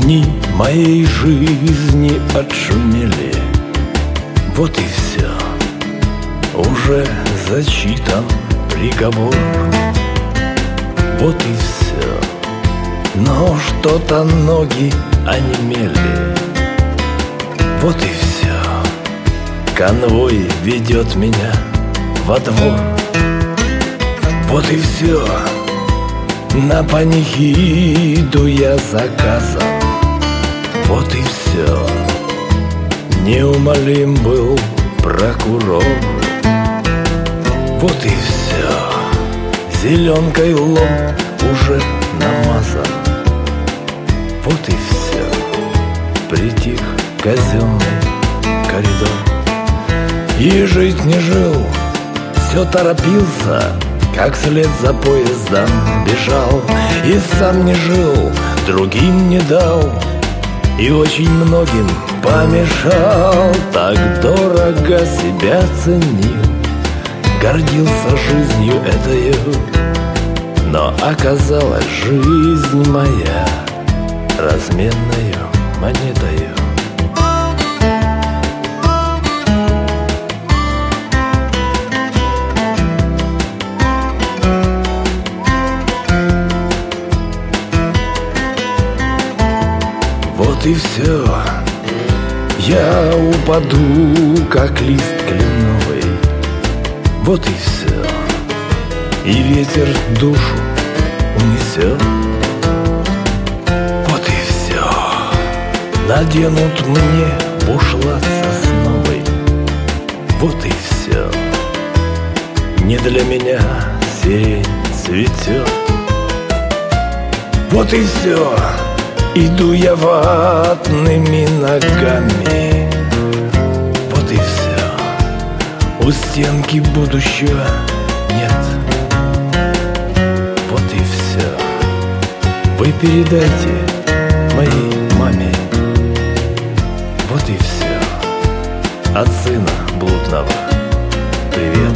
Дни моей жизни отшумели. Вот и все, уже зачитан приговор. Вот и все, но что-то ноги онемели. Вот и все, конвой ведет меня во двор. Вот и все, на панихиду я заказан. Вот и все, неумолим был прокурор. Вот и все, зеленкой лоб уже намазан. Вот и все, притих казенный коридор. И жить не жил, все торопился, как вслед за поездом бежал. И сам не жил, другим не дал, и очень многим помешал. Так дорого себя ценил, гордился жизнью этою. Но оказалась жизнь моя разменною монетою. Вот и все, я упаду, как лист кленовый. Вот и все, и ветер душу унесет. Вот и все, наденут мне бушлат сосновый. Вот и все, не для меня сирень цветет. Вот и все, иду я ватными ногами. Вот и все, у стенки будущего нет. Вот и все, вы передайте моей маме. Вот и все, от сына блудного привет.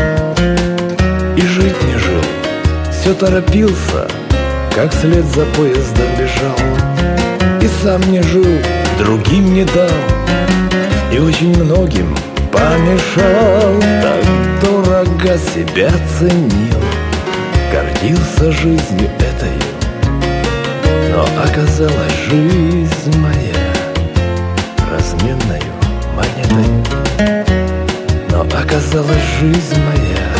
И жить не жил, все торопился, как вслед за поездом бежал. И сам не жил, другим не дал, и очень многим помешал. Так дорого себя ценил, гордился жизнью этою. Но оказалась жизнь моя разменною монетой. Но оказалась жизнь моя